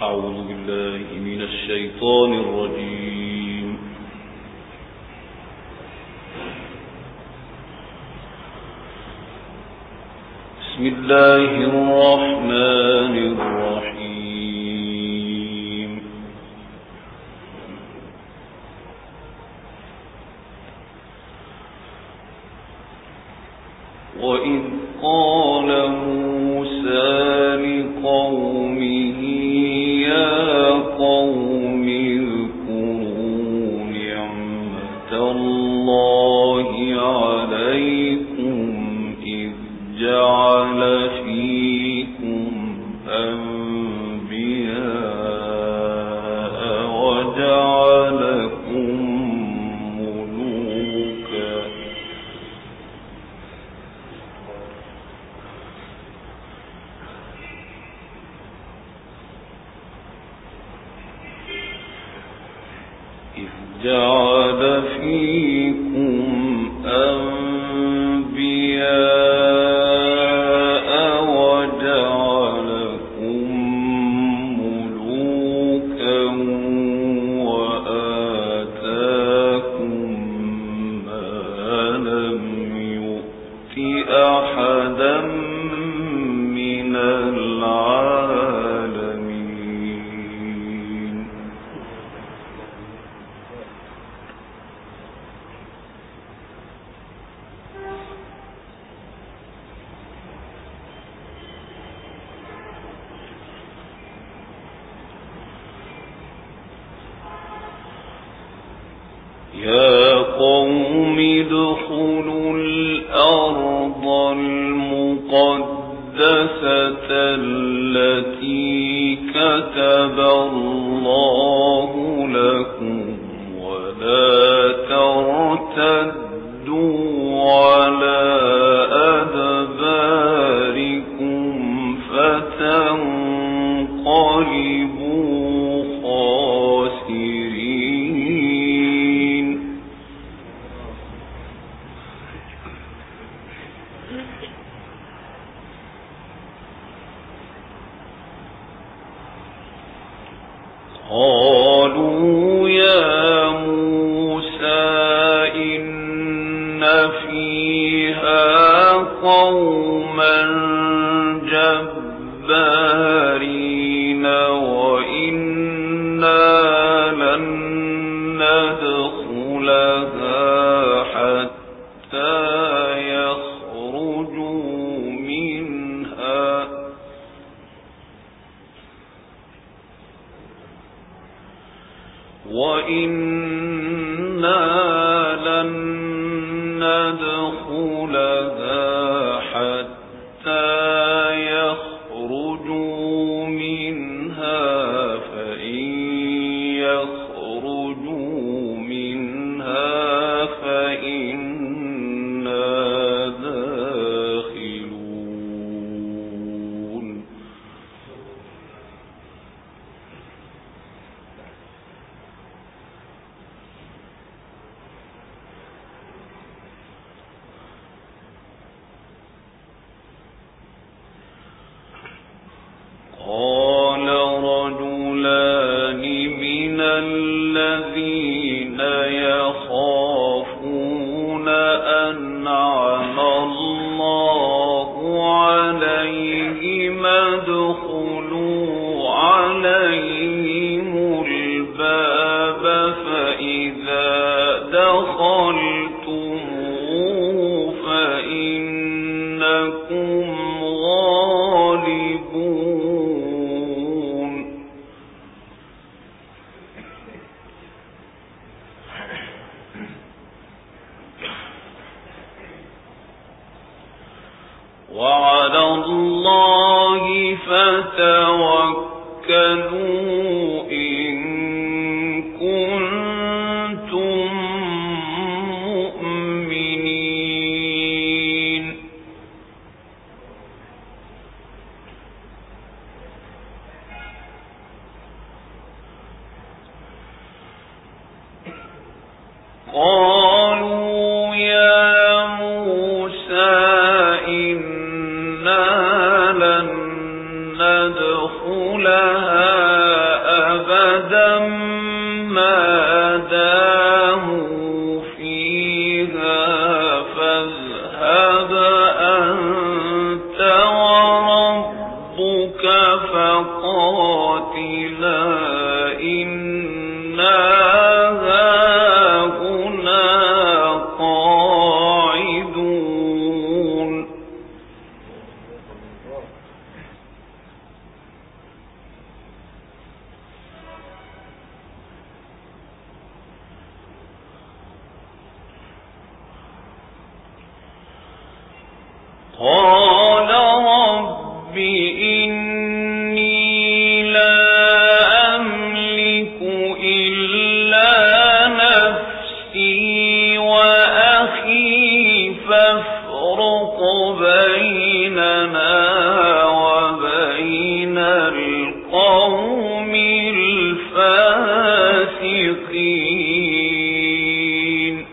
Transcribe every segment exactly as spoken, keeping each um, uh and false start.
أعوذ بالله من الشيطان الرجيم. بسم الله الرحمن الرحيم. وإذ قال موسى لقومه يا قوم اذكروا نعمة الله عليكم إذ جعل فيكم أنبياء وجعلكم ملوكا إذ جعل فيكم أنبياء وجعلكم ملوكا وآتاكم ما لم يؤت أحدا من العالمين. يا قوم ادخلوا الأرض المقدسة التي كتب الله لكم ولا ترتدوا على أدباركم فتنقلبوا خاسرين. قالوا يا موسى إن فيها قوما جبارين وإنا لن ندخلها حتى يخرجوا منها وإنا لن ندخلها حتى يخرجوا منها فإن يخرجوا منها فإنا داخلون. قال رجلان من الذين يخافون أنعم الله عليهم ادخلوا عليهم الباب فإذا دخلتموه فإنكم غالبون. وعلى الله فتوكلوا إن كنتم مؤمنين. قالوا يا موسى إنا لن ندخلها فقاتلا إنا هاهنا قاعدون قال رب إني لا أملك إلا نفسي وأخي فافرق بيننا وبين القوم الفاسقين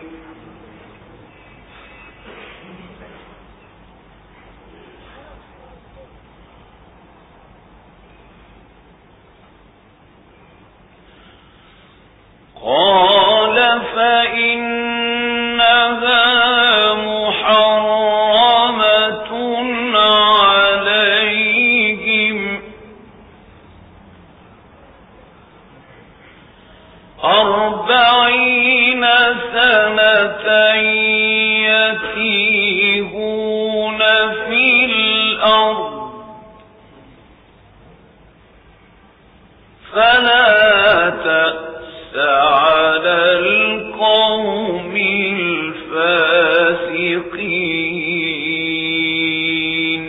قال فإنها محرمة عليهم أربعين سنة يتيهون في الأرض فلا تأس على القوم الفاسقين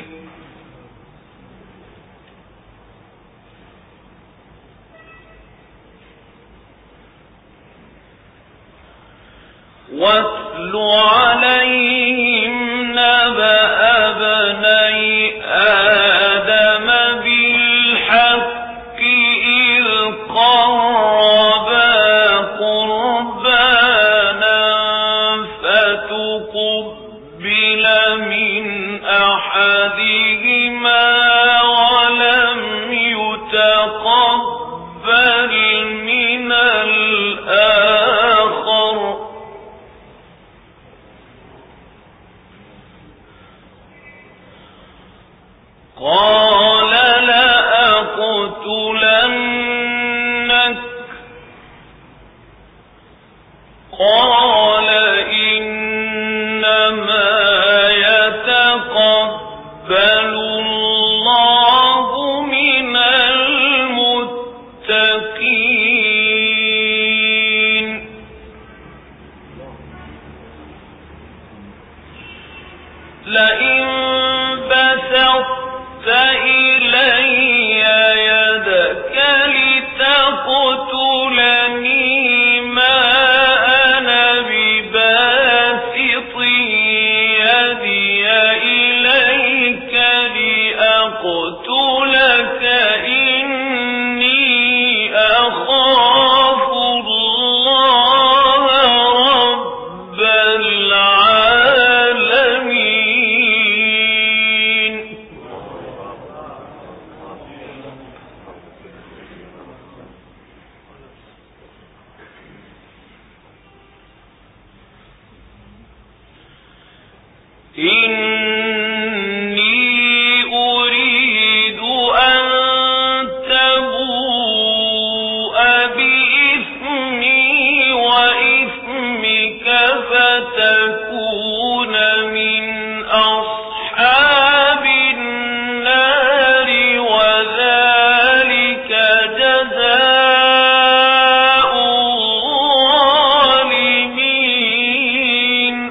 واتل عليهم نبأ ابني آدم بالحق إذ قربا قربانا فتقبل من أحدهما ولم يتقبل من الآخر قال لأقتلنك قال إنما يتقبل الله من المتقين لئن بسطت إلي يدك لتقتلني ما أنا بباسط يدي إليك لأقتلك إني أخاف الله رب العالمين إني أريد أن تبوء بإثمي وإثمك فتكون من أصحاب النار وذلك جزاء الظالمين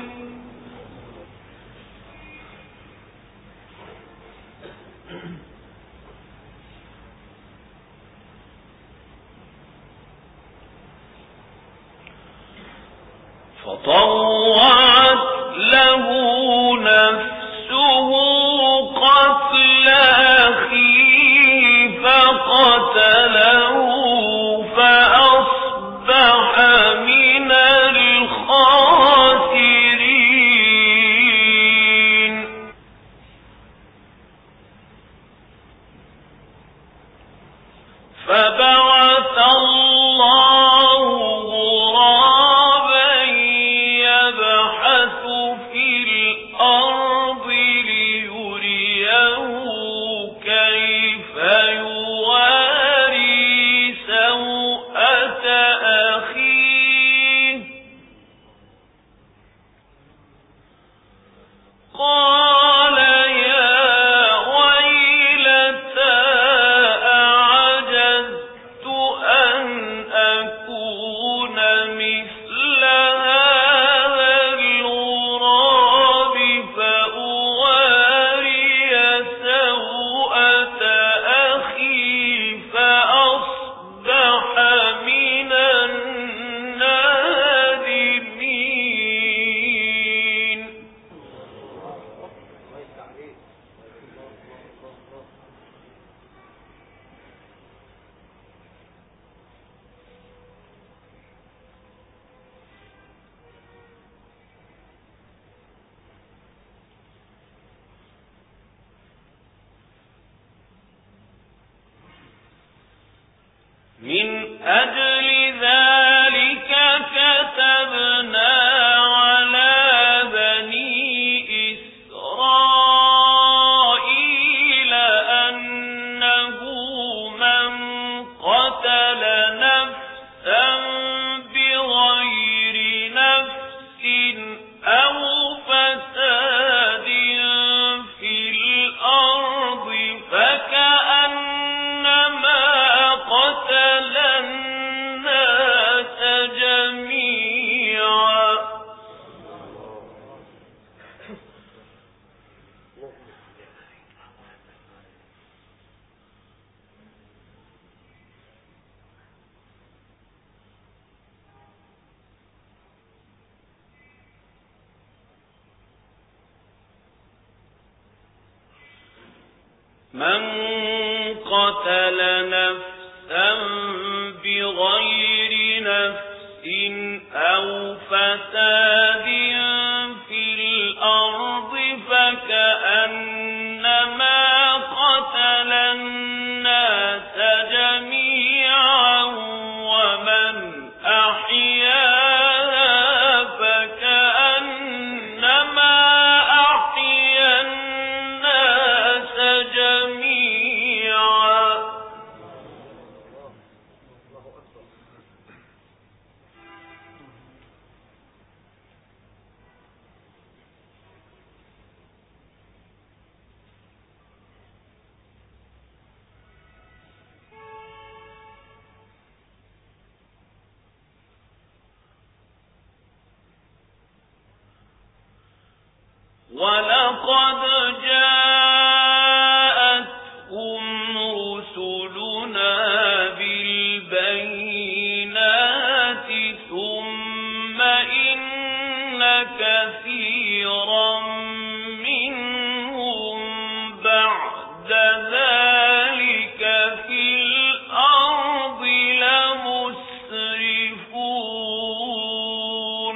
فطوعت له نفسه قتل أخيه فقتله فأصبح من الخاسرين فبعث الله غرابا يبحث في الأرض ليريه كيف فيواري سوءة أخيه قال يا ويلتى أعجزت أن أكون مثل هذا الغراب فأواري سوءة أخي فأصبح من النادمين. من أجل ذلك كتبنا على بني إسرائيل أنه من قتل نفسا بغير نفس أو فساد في الأرض فكأنما قتل الناس جميعا. من قتل نفسا بغير نفس أو فساد في الأرض فكأنما قتل الناس جميعا ومن أحياها فكأنما أحيا الناس جميعا. ولقد جاءتهم رسلنا بالبينات ثم إن كثيرا منهم بعد ذلك في الأرض لمسرفون.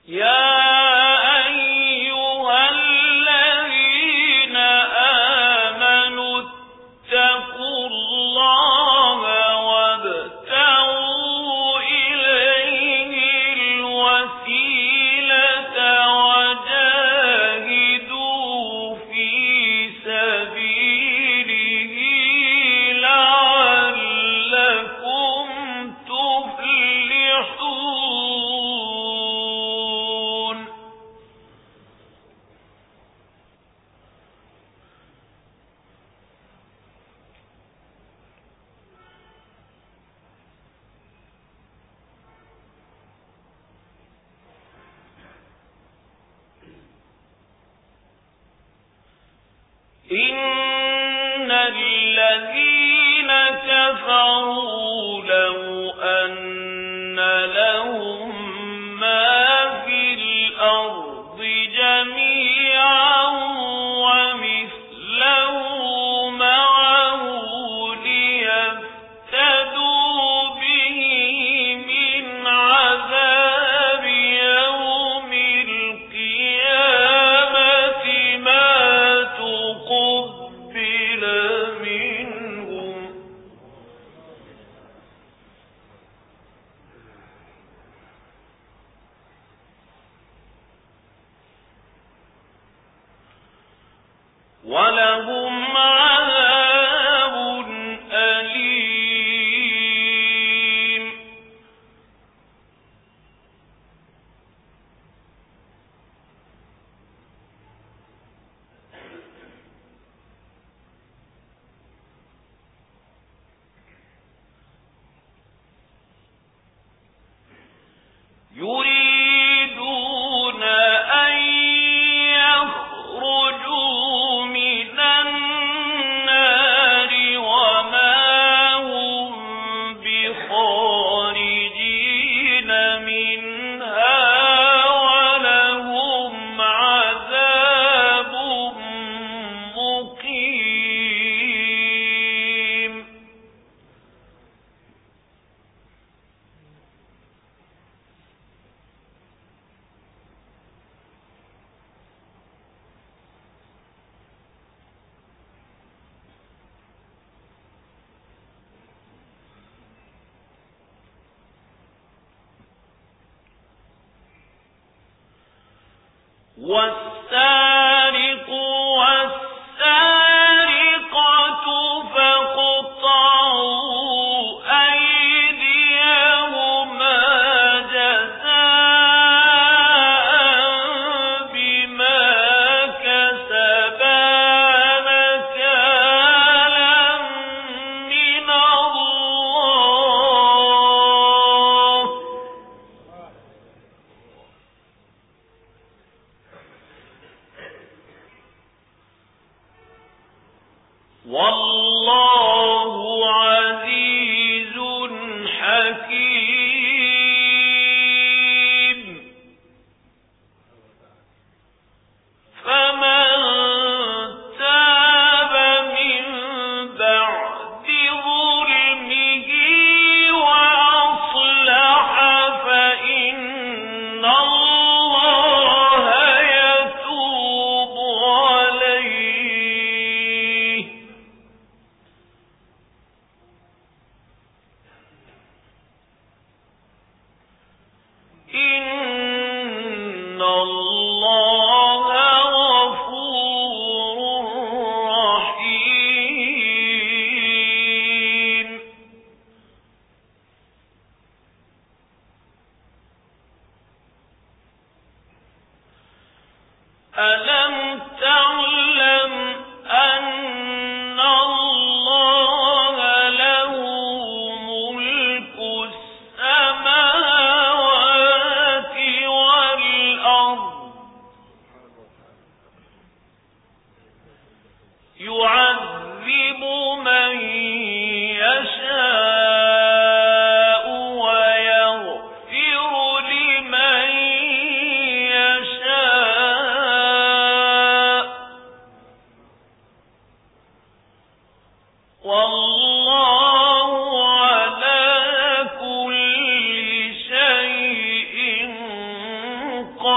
إن الذين كفروا لو أن لهم ما في الأرض جميعا ومثله معه ليفتدوا به من عذاب يوم القيامة ما تقبل منهم ولهم عذاب أليم. يريدون أن يخرجوا من النار وما هم بخارجين منها ولهم عذاب مقيم. والسارق والسارقة فاقطعوا أيديهما جزاء بما كسبا نكالا من الله والله عزيز حكيم. فمن تاب من بعد ظلمه وأصلح فإن الله يتوب عليه. إن الله غفور رحيم. ألم تعلم أن الله له ملك السماوات والأرض يعذب من يشاء ويغفر لمن يشاء والله على كل شيء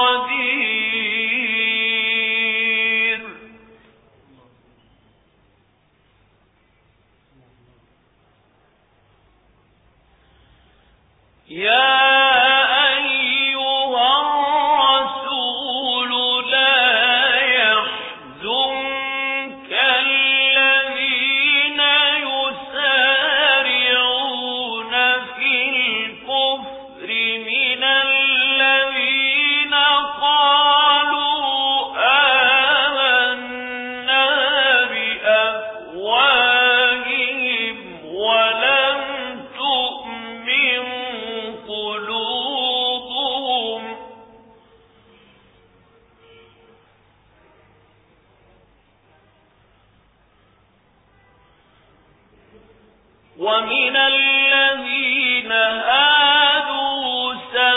ومن الذين هادوا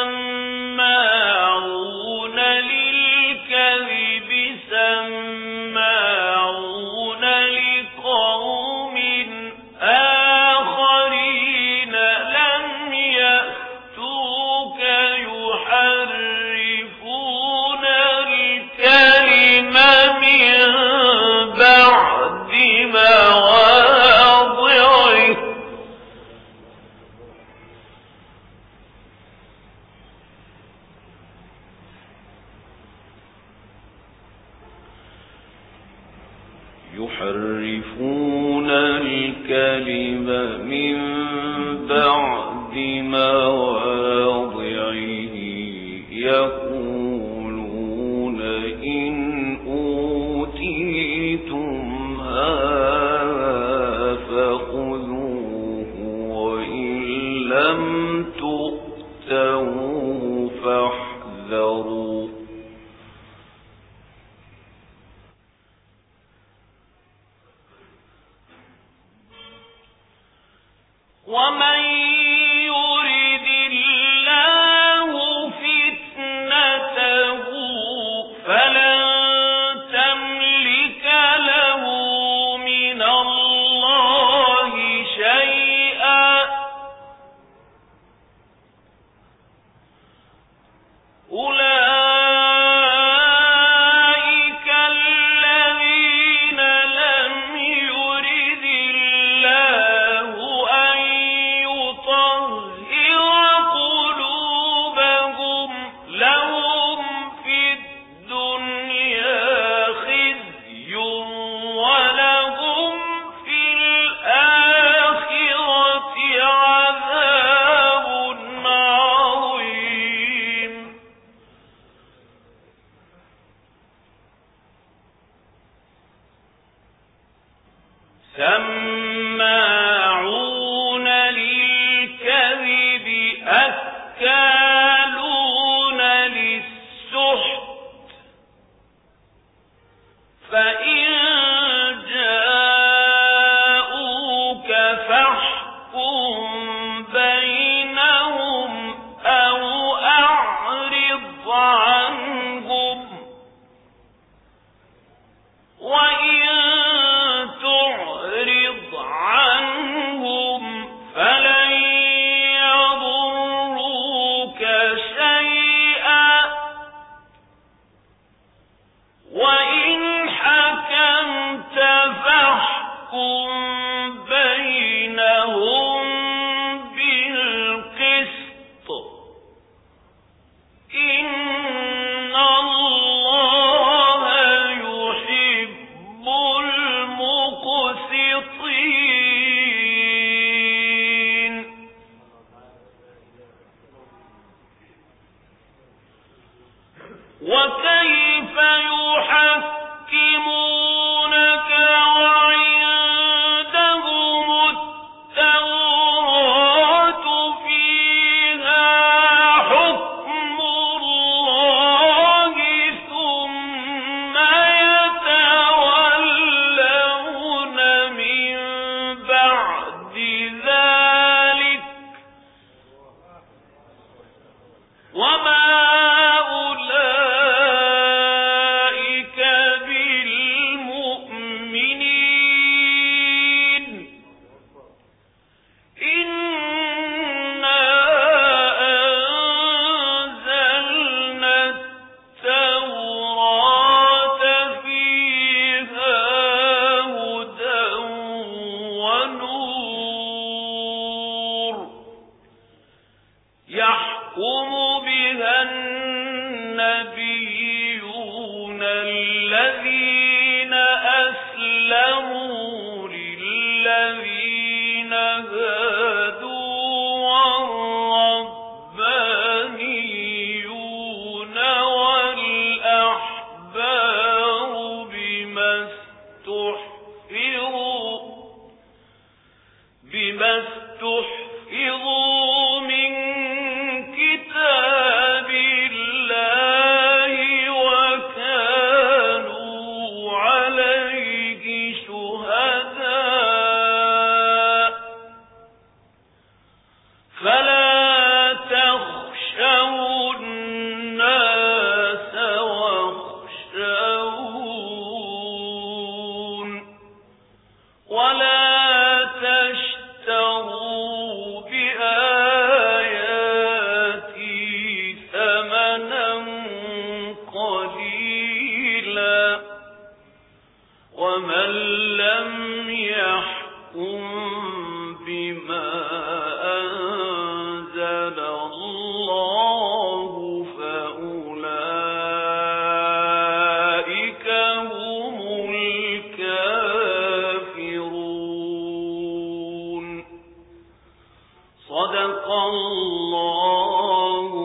سماعون للكذب سماعون لقوم آخرين لم يأتوك يحرفون الكلم من بعد مواضعه يحرفون الكلم من بعد مواضعه يقولون إن أوتيتم هذا فخذوه وإن لم تؤتوه فاحذروا ومن يرد الله فتنته فلن تملك له من الله شيئا أولئك الذين لم يرد الله أن يطهر قلوبهم لهم في الدنيا خزي ولهم في الآخرة عذاب عظيم سماعون للكذب أكالون للسحت فإن جاءوك فاحكم بينهم أو أعرض عنهم وإن تعرض عنهم فلن يضروك شيئا وإن حكمت فاحكم بينهم صدق الله